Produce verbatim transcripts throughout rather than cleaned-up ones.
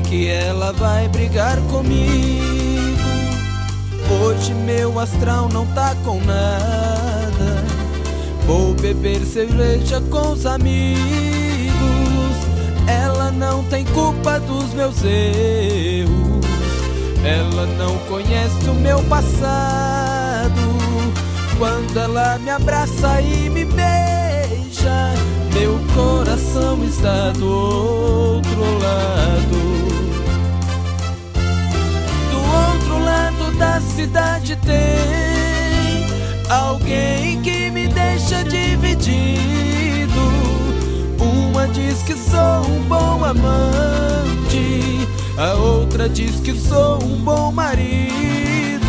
que ela vai brigar comigo. Hoje meu astral não tá com nada. Vou beber cerveja com os amigos. Ela não tem culpa dos meus erros. Ela não conhece o meu passado. Quando ela me abraça e me beija, meu coração está do outro lado. Do outro lado da cidade tem alguém que me deixa dividido. Uma diz que sou um bom amante, a outra diz que sou um bom marido.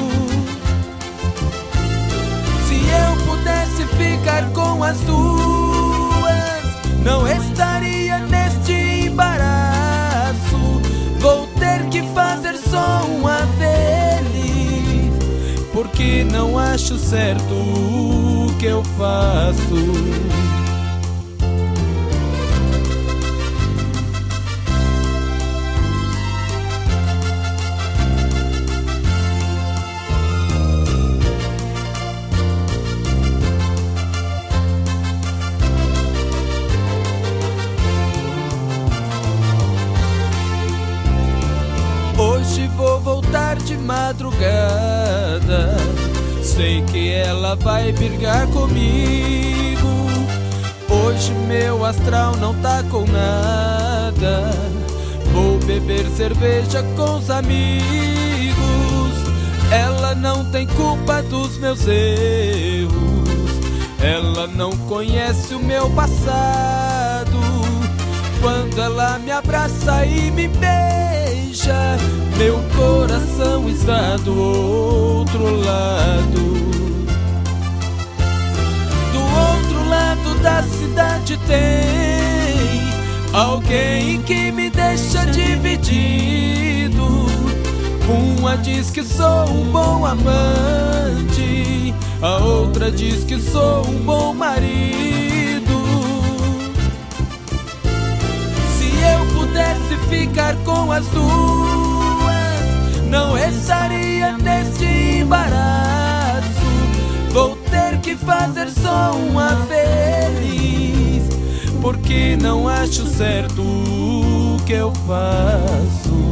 Se eu pudesse ficar com as duas, não estaria neste embaraço. Vou ter que fazer só uma feliz, porque não acho certo o que eu faço. Hoje vou voltar de madrugada. Sei que ela vai brigar comigo. Hoje meu astral não tá com nada. Vou beber cerveja com os amigos. Ela não tem culpa dos meus erros. Ela não conhece o meu passado. Quando ela me abraça e me beija, meu coração está do outro lado. Do outro lado da cidade tem alguém que me deixa dividido. Uma diz que sou um bom amante, a outra diz que sou um bom marido. Se ficar com as duas, não estaria neste embaraço. Vou ter que fazer só uma feliz, porque não acho certo o que eu faço.